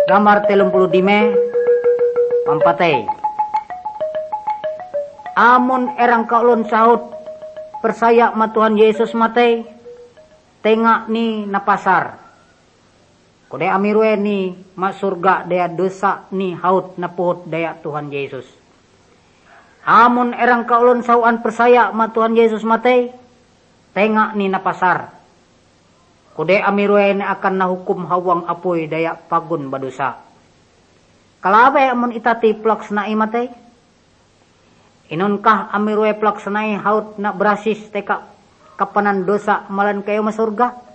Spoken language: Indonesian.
Gambar 35 pampatay. Amun erang kaulon sahut persaya ma Tuhan Yesus matay tenga ni napasar. Kude amirwe ni masurga daya dosa ni haut na puhut daya Tuhan Yesus. Amun erang kaulon sahuan persaya ma Tuhan Yesus matay tenga ni napasar. Kude amirwe ni akan nahukum hawang apoy daya pagun badusa. Kalabe amun itati plaks na imatay. Inunkah amirwe plaksanai haut na berasis teka kapanan dosa malan kayo masurga?